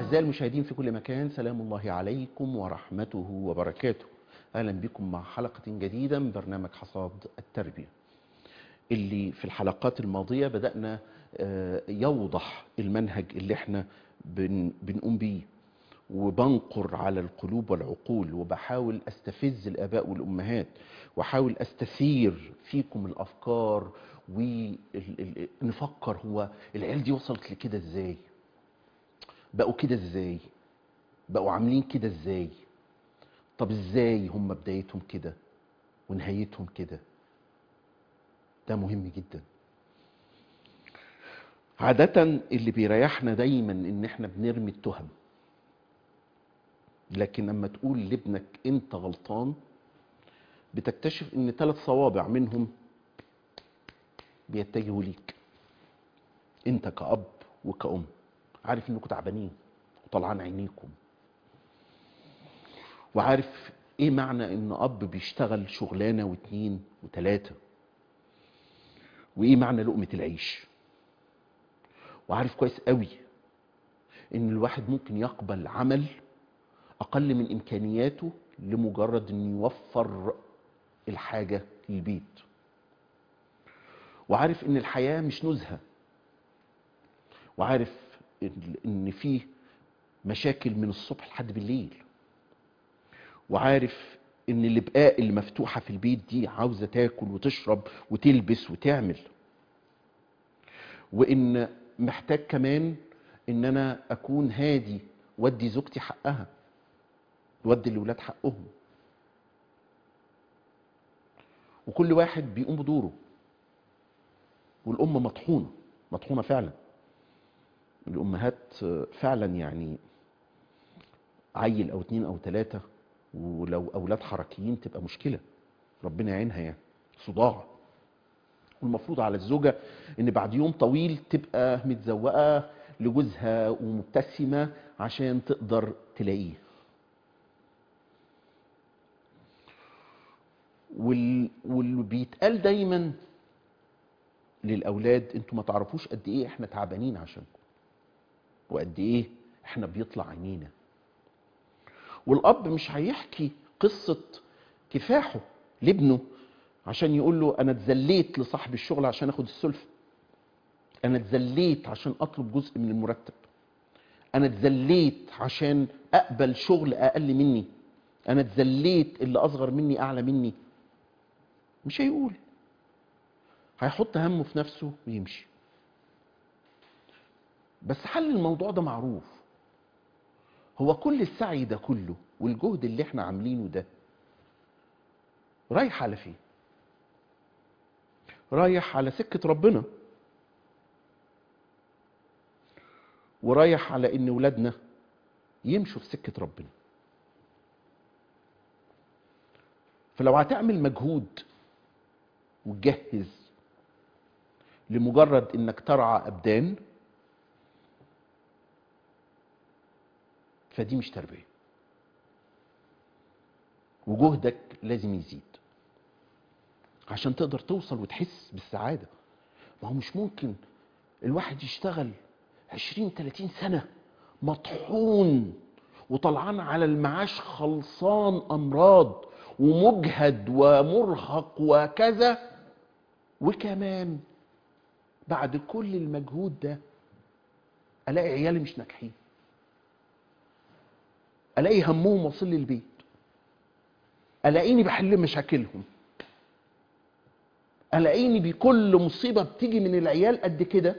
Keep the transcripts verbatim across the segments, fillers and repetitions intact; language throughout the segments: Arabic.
أعزائي المشاهدين في كل مكان، سلام الله عليكم ورحمته وبركاته. أهلا بكم مع حلقة جديدة من برنامج حصاد التربية، اللي في الحلقات الماضية بدأنا يوضح المنهج اللي احنا بن بنقوم بيه، وبنقر على القلوب والعقول، وبحاول استفز الآباء والأمهات، وحاول استثير فيكم الأفكار، ونفكر هو العيال دي وصلت لكده ازاي، بقوا كده ازاي، بقوا عاملين كده ازاي، طب ازاي هم بدايتهم كده ونهايتهم كده. ده مهم جدا. عادة اللي بيريحنا دايما ان احنا بنرمي التهم، لكن لما تقول لابنك انت غلطان بتكتشف ان ثلاث صوابع منهم بيتجهوا ليك انت كأب وكأم. عارف انكم تعبانين وطلعان عينيكم، وعارف ايه معنى ان اب بيشتغل شغلانه واتنين وتلاته، وايه معنى لقمه العيش، وعارف كويس قوي ان الواحد ممكن يقبل عمل اقل من امكانياته لمجرد انه يوفر الحاجه للبيت، وعارف ان الحياه مش نزهه، وعارف ان فيه مشاكل من الصبح لحد بالليل، وعارف ان الابقاء اللي مفتوحه في البيت دي عاوزه تاكل وتشرب وتلبس وتعمل، وان محتاج كمان ان انا اكون هادي وادي زوجتي حقها وادي الاولاد حقهم، وكل واحد بيقوم بدوره. والام مطحونه مطحونه فعلا. الامهات فعلا يعني عيل او اتنين او تلاته، ولو اولاد حركيين تبقى مشكله، ربنا يعينها، يعني صداع. والمفروض على الزوجه ان بعد يوم طويل تبقى متزوقه لجوزها ومبتسمه عشان تقدر تلاقيه. وال... واللي بيتقال دايما للاولاد انتوا ما تعرفوش قد ايه احنا تعبانين عشانكم، وقد ايه احنا بيطلع عينينا. والاب مش هيحكي قصه كفاحه لابنه عشان يقول له انا اتذليت لصاحب الشغل عشان اخد السلفه، انا اتذليت عشان اطلب جزء من المرتب، انا اتذليت عشان اقبل شغل اقل مني، انا اتذليت اللي اصغر مني اعلى مني. مش هيقول، هيحط همه في نفسه ويمشي. بس حل الموضوع ده معروف. هو كل السعي ده كله والجهد اللي احنا عاملينه ده رايح على فين؟ رايح على سكة ربنا، ورايح على ان ولادنا يمشوا في سكة ربنا. فلو هتعمل مجهود وتجهز لمجرد انك ترعى ابدان، فدي مش تربية، وجهدك لازم يزيد عشان تقدر توصل وتحس بالسعادة. ما هو مش ممكن الواحد يشتغل عشرين تلاتين سنة مطحون وطلعان على المعاش خلصان أمراض ومجهد ومرهق وكذا، وكمان بعد كل المجهود ده ألاقي عيالي مش ناجحين، ألاقي همهم واصل لي البيت، ألاقيني بحل مشاكلهم، ألاقيني بكل مصيبة بتيجي من العيال قد كده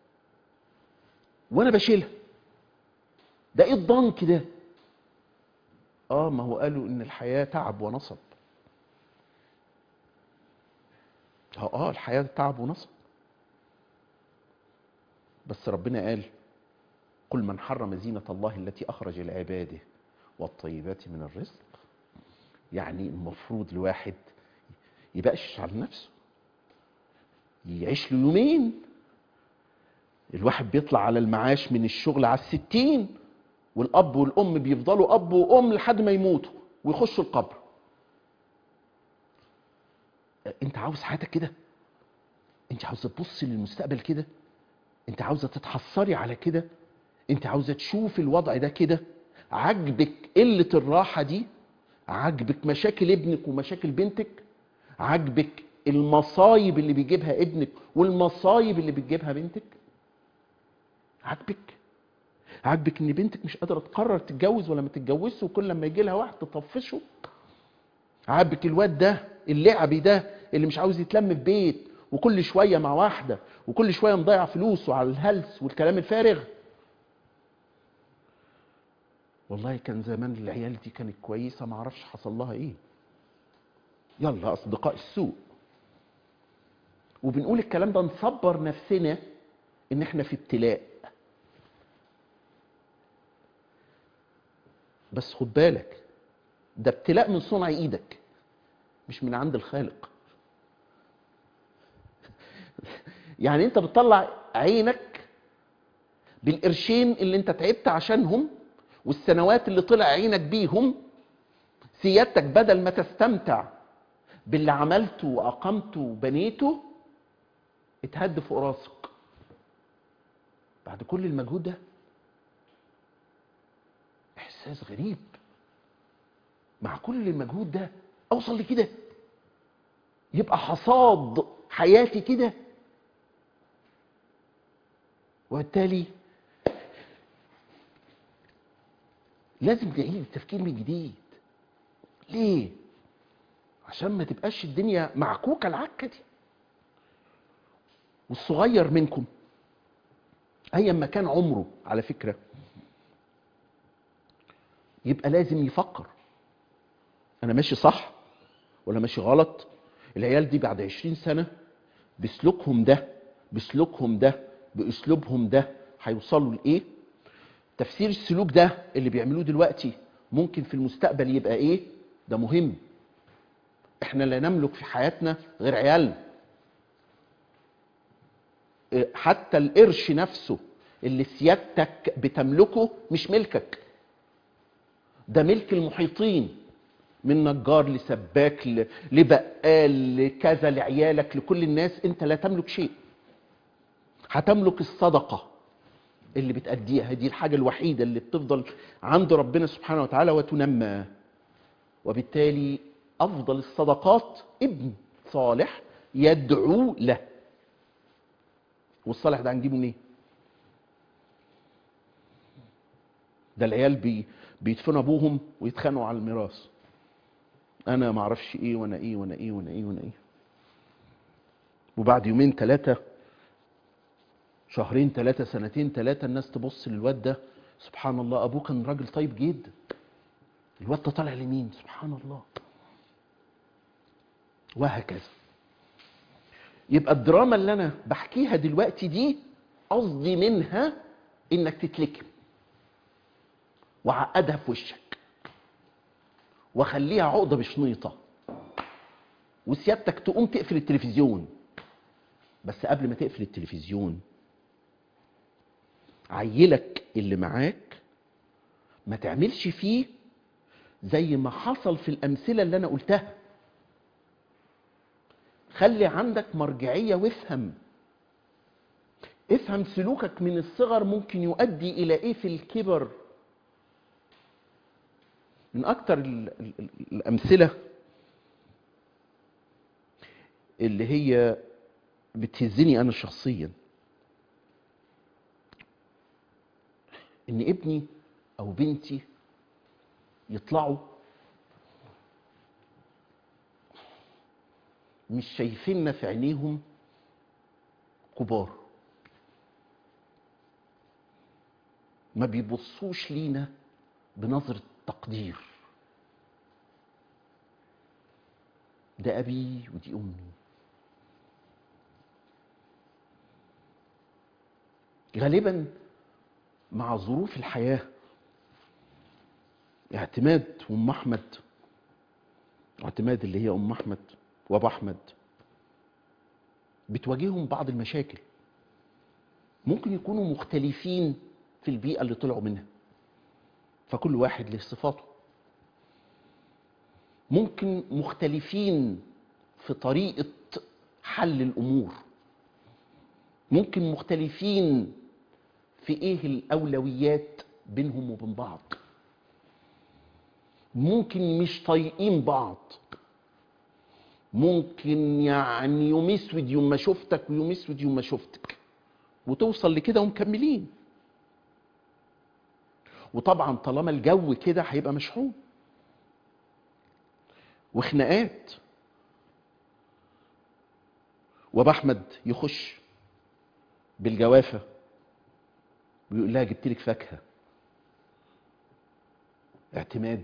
وأنا بشيلها. ده إيه الضنك ده؟ آه ما هو قالوا إن الحياة تعب ونصب. آه الحياة تعب ونصب، بس ربنا قال قل من حرم زينة الله التي أخرج لعباده والطيبات من الرزق. يعني المفروض الواحد يبقاش على نفسه، يعيش له يومين. الواحد بيطلع على المعاش من الشغل على الستين، والأب والأم بيفضلوا أب وأم لحد ما يموتوا ويخشوا القبر. أنت عاوز حياتك كده؟ أنت عاوزة تبصي للمستقبل كده؟ أنت عاوزة تتحصري على كده؟ انت عاوزه تشوف الوضع ده كده؟ عاجبك قله الراحه دي؟ عاجبك مشاكل ابنك ومشاكل بنتك؟ عاجبك المصايب اللي بيجيبها ابنك والمصايب اللي بتجيبها بنتك؟ عاجبك؟ عاجبك ان بنتك مش قادره تقرر تتجوز ولا ما تتجوزش، وكل لما يجي لها واحد تطفشه؟ عاجبك الواد ده اللعبي ده اللي مش عاوز يتلم في بيت، وكل شويه مع واحده، وكل شويه مضيع فلوسه على الهلس والكلام الفارغ؟ والله كان زمان العيال دي كانت كويسه، ما اعرفش حصل لها ايه. يلا اصدقاء السوء. وبنقول الكلام ده نصبر نفسنا ان احنا في ابتلاء. بس خد بالك، ده ابتلاء من صنع ايدك مش من عند الخالق. يعني انت بتطلع عينك بالقرشين اللي انت تعبت عشانهم والسنوات اللي طلع عينك بيهم، سيادتك بدل ما تستمتع باللي عملته واقمته وبنيته اتهد فوق راسك. بعد كل المجهود ده احساس غريب، مع كل المجهود ده اوصل لكده؟ يبقى حصاد حياتي كده؟ وبالتالي لازم نعيد التفكير من جديد. ليه؟ عشان ما تبقاش الدنيا معكوكه العكه دي. والصغير منكم ايا ما كان عمره على فكره يبقى لازم يفكر، انا ماشي صح ولا ماشي غلط؟ العيال دي بعد عشرين سنه بسلوكهم ده بسلوكهم ده باسلوبهم ده هيوصلوا لايه؟ تفسير السلوك ده اللي بيعملوه دلوقتي ممكن في المستقبل يبقى ايه؟ ده مهم. احنا لا نملك في حياتنا غير عيالنا. حتى القرش نفسه اللي سيادتك بتملكه مش ملكك، ده ملك المحيطين، من نجار لسباك لبقال لكذا لعيالك لكل الناس. انت لا تملك شيء. هتملك الصدقه اللي بتأديها، دي الحاجه الوحيده اللي بتفضل عند ربنا سبحانه وتعالى وتنمى. وبالتالي افضل الصدقات ابن صالح يدعو له. والصالح ده هنجيبه منين؟ ده العيال بي بيدفنوا ابوهم ويتخانقوا على الميراث، انا ما اعرفش ايه وانا ايه وانا ايه وانا ايه وانا ايه. وبعد يومين ثلاثه، شهرين ثلاثه، سنتين ثلاثه، الناس تبص للواد ده، سبحان الله ابوه كان راجل طيب جدا، الواد ده طالع لمين؟ سبحان الله. وهكذا. يبقى الدراما اللي انا بحكيها دلوقتي دي قصدي منها انك تتلكم وعقدها في وشك وخليها عقده بشنيطه، وسيادتك تقوم تقفل التلفزيون. بس قبل ما تقفل التلفزيون، عيلك اللي معاك ما تعملش فيه زي ما حصل في الامثله اللي انا قلتها. خلي عندك مرجعيه وافهم. افهم سلوكك من الصغر ممكن يؤدي الى ايه في الكبر. من اكتر الامثله اللي هي بتهزني انا شخصيا، ان ابني او بنتي يطلعوا مش شايفيننا في عينيهم كبار، ما بيبصوش لينا بنظرة تقدير. ده أبي ودي أمي. غالبا مع ظروف الحياة، اعتماد وأم أحمد، اعتماد اللي هي أم أحمد وأبو أحمد، بتواجههم بعض المشاكل. ممكن يكونوا مختلفين في البيئة اللي طلعوا منها، فكل واحد له صفاته. ممكن مختلفين في طريقة حل الأمور، ممكن مختلفين في ايه الاولويات بينهم وبين بعض. ممكن مش طايقين بعض، ممكن يعني يوم اسود يوم ما شفتك ويوم اسود يوم ما شفتك، وتوصل لكده ومكملين. وطبعا طالما الجو كده هيبقى مشحون وخناقات. وابو احمد يخش بالجوافه ويقول لها جبت لك فاكهه. اعتماد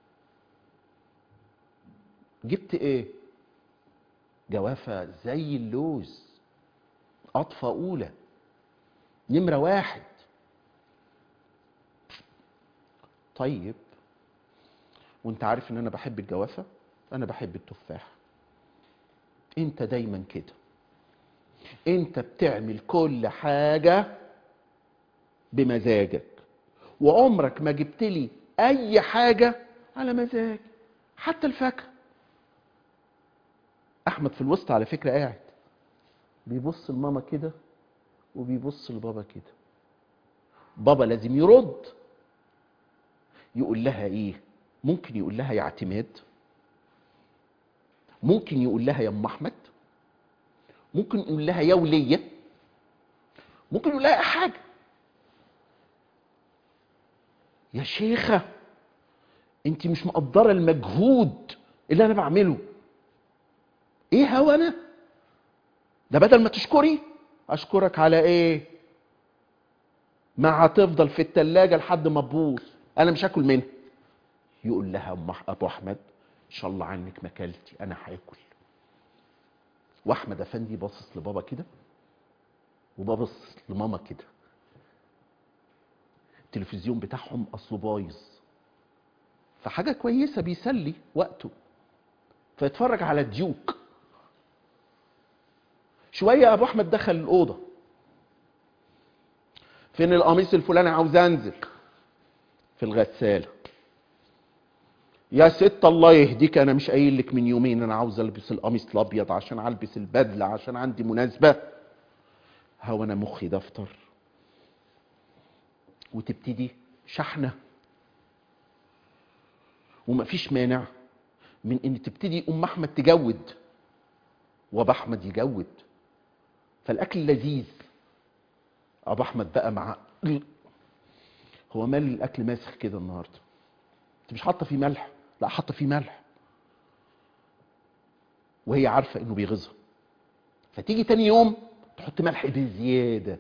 جبت ايه؟ جوافه زي اللوز، قطفه اولى، نمره واحد. طيب وانت عارف ان انا بحب الجوافه، انا بحب التفاح. انت دايما كده، انت بتعمل كل حاجه بمزاجك، وعمرك ما جبت لي اي حاجه على مزاج، حتى الفاكهه. احمد في الوسط على فكره قاعد بيبص لماما كده وبيبص لبابا كده. بابا لازم يرد، يقول لها ايه؟ ممكن يقول لها يا اعتماد، ممكن يقول لها يا ام احمد، ممكن يقول لها يا وليه، ممكن يقول لها حاجه. يا شيخه انت مش مقدره المجهود اللي انا بعمله. ايه هو انا ده؟ بدل ما تشكري اشكرك على ايه؟ ما هتفضل في التلاجة لحد ما تبوظ، انا مش هاكل منها. يقول لها ام ابو احمد ان شاء الله عنك ما اكلتي، انا هاكل. واحمد افندي باصص لبابا كده وبابص لماما كده. التلفزيون بتاعهم اصله بايظ، فحاجه كويسه بيسلي وقته، فيتفرج على ديوك. شويه ابو احمد دخل الاوضه، فين القميص الفلاني؟ عاوز انزل. في الغساله. يا ست الله يهديك، انا مش قايل لك من يومين انا عاوز البس القميص الابيض عشان البس البدله عشان عندي مناسبه؟ هو انا مخي دفتر؟ وتبتدي شحنه. ومفيش مانع من ان تبتدي ام احمد تجود وابو احمد يجود، فالاكل لذيذ. ابو احمد بقى مع هو مال الاكل ماسخ كده النهارده، انت مش حاطه فيه ملح؟ لا حاطه فيه ملح. وهي عارفه انه بيغيظها، فتيجي تاني يوم تحط ملح بزياده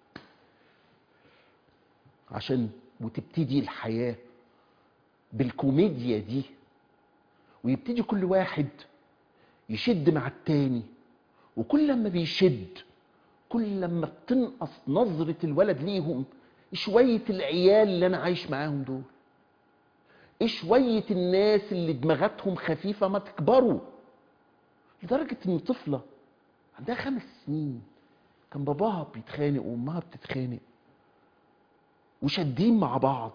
عشان، وتبتدي الحياه بالكوميديا دي، ويبتدي كل واحد يشد مع التاني. وكل لما بيشد كل لما بتنقص نظرة الولد ليهم. شوية العيال اللي انا عايش معاهم دول، شوية الناس اللي دماغاتهم خفيفة ما تكبروا. لدرجة ان طفلة عندها خمس سنين كان باباها بيتخانق وامها بتتخانق وشادين مع بعض،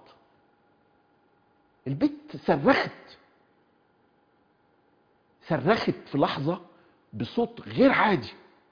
البت صرخت صرخت في لحظة بصوت غير عادي،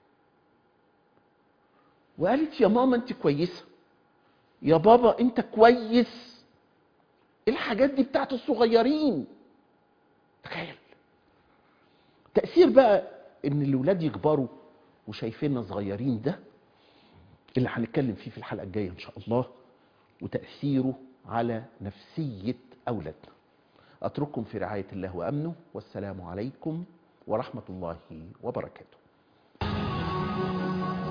وقالت يا ماما انت كويسة، يا بابا انت كويس. الحاجات دي بتاعت الصغيرين. تخيل تأثير بقى ان الولاد يكبروا وشايفيننا صغيرين، ده اللي هنتكلم فيه في الحلقة الجاية ان شاء الله، وتأثيره على نفسية أولادنا. أترككم في رعاية الله وأمنه، والسلام عليكم ورحمة الله وبركاته.